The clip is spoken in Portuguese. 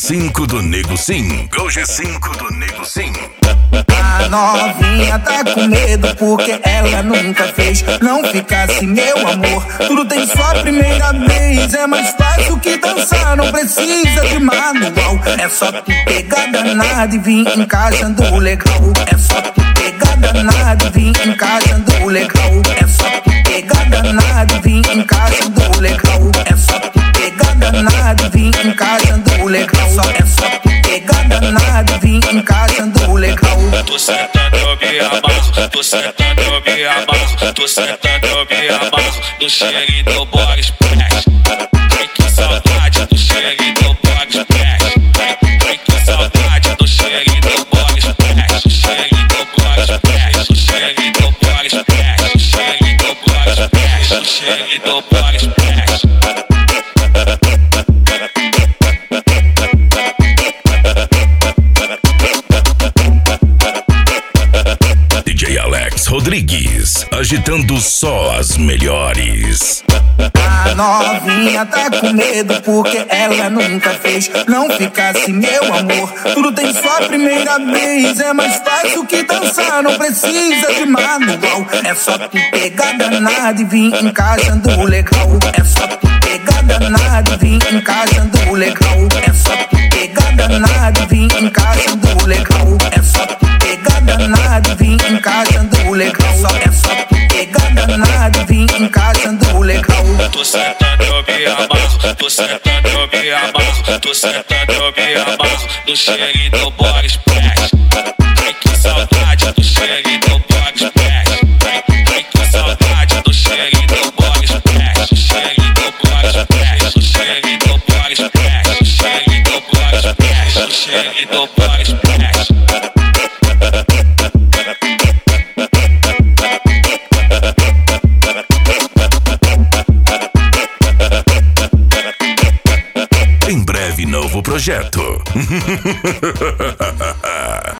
G5 do Nego Sim. O G5 do Nego Sim. A novinha tá com medo porque ela nunca fez. Não ficasse, meu amor, tudo tem sua primeira vez. É mais fácil que dançar, não precisa de manual. É só tu pegar danado e vir encaixando legal. É só tu pegar danado e vir encaixando legal. É só tu pegar danado e vir encaixando legal. É só tu pegar danado e vir encaixando legal. É só tu pegar danado e vir encaixando legal. Tô sentando, eu me amarro. Tô sentando, eu me amarro. Tô sentando, eu me amarro. No cheirinho do Bora Express. Ai, que saudade do cheirinho do Bora Express. Ai, que saudade do cheirinho do Bora Express. O cheirinho do Bora Express. O cheirinho do Bora Express. O cheirinho do Bora Express. O cheirinho do Bora Express. DJ Alex Rodrigues, agitando só as melhores. A novinha tá com medo porque ela nunca fez. Não ficasse, meu amor, tudo tem sua primeira vez. É mais fácil que dançar, não precisa de manual. É só tu pegar danado e vir encaixando legal. É só tu pegar danado e vir encaixando legal. É só tu pegar danado e vir encaixando legal. É só tu pegar danado e vir encaixando legal. É só tu pegar danado e vir encaixando legal. Tô sentando, eu me amarro. Tô sentando, eu me amarro. Tô sentando, eu me amarro. No cheirinho do Bora Express. Ai, que saudade do cheirinho do Bora Express. Ai, que saudade do cheirinho do Bora Express. O cheirinho do Bora Express. O cheirinho do Bora Express. O cheirinho do Bora Express. O cheirinho do Bora Express. Em breve, novo projeto.